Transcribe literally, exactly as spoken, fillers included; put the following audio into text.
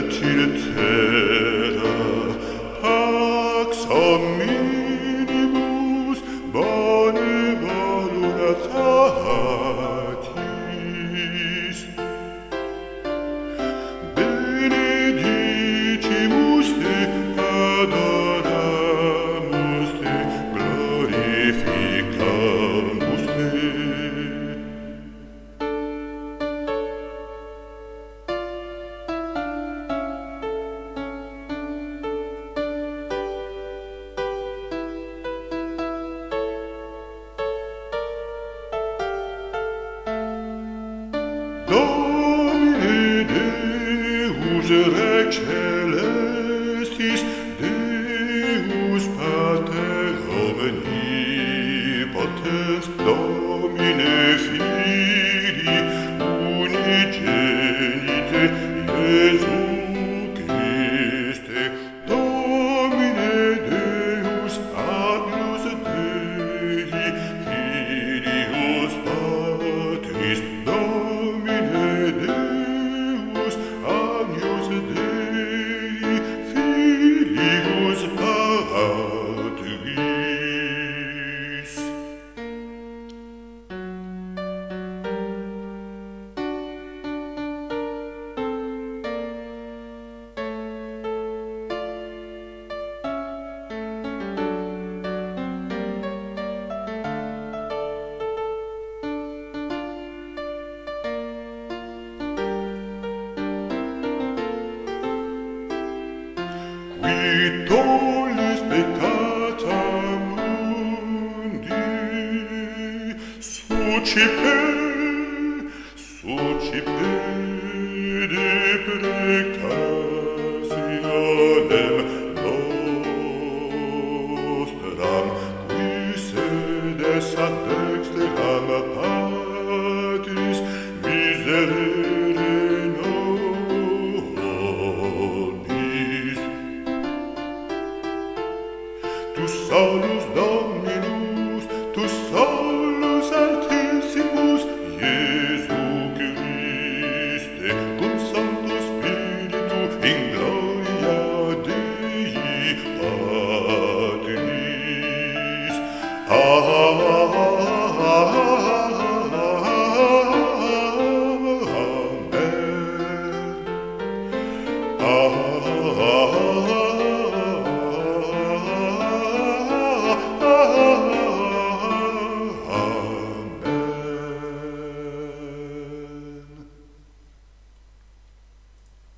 et in terra pax hominibus bone voluntatis benedicimus te, adoramus te, glorificamus te. Domine Deus Rex Celestis, Deus Pater omnipotens, Domine Filii unigenite Iesu Christe, Domine Deus agnus Dei, Filius Patris, Domine Deus agnus Dei, Filius Patris. Qui tollis peccata mundi, sucipe, sucipe de peccato.